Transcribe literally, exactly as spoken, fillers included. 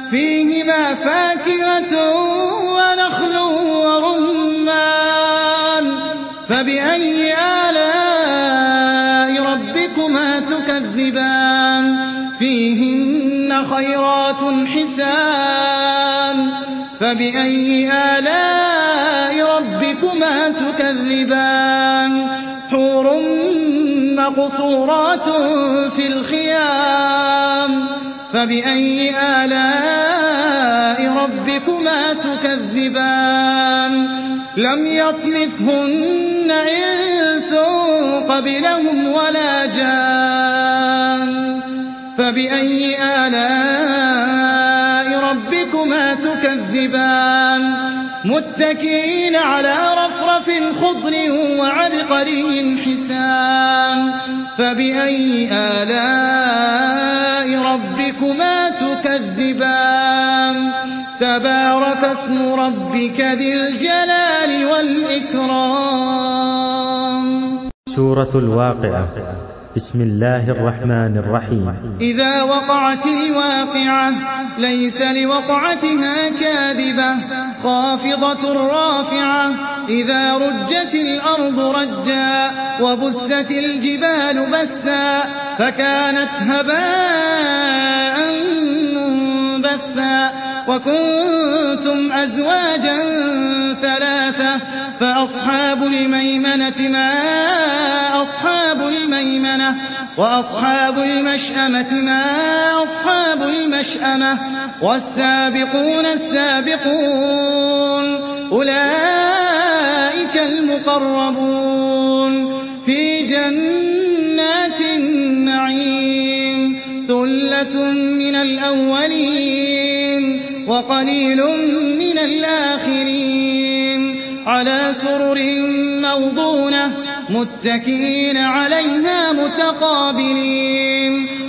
فيهما فاكهة ونخل ورمان فبأي آلاء ربكما تكذبان فيهن خيرات حسان فبأي آلاء ربكما تكذبان حور مقصورات في الخيام فبأي آلاء ربكما تكذبان لم يطمثهن إنس قبلهم ولا جان فبأي آلاء ربكما تكذبان متكئين على رفرف خضر وعبقري حسان فبأي آلاء ربكما تكذبان تبارك اسم ربك ذي الجلال والإكرام. سورة الواقعة. بسم الله الرحمن الرحيم. إذا وقعت الواقعة ليس لوقعتها كاذبة خافضة رافعة إذا رجت الأرض رجا وبست الجبال بسا فكانت هباء منبثا وكنتم أزواجا ثلاثة فأصحاب الميمنة ما أصحاب الميمنة وأصحاب المشأمة ما أصحاب المشأمة والسابقون السابقون أولئك المقربون في جنات النعيم ثلة من الأولين وقليل من الآخرين على سرر موضونة متكئين عليها متقابلين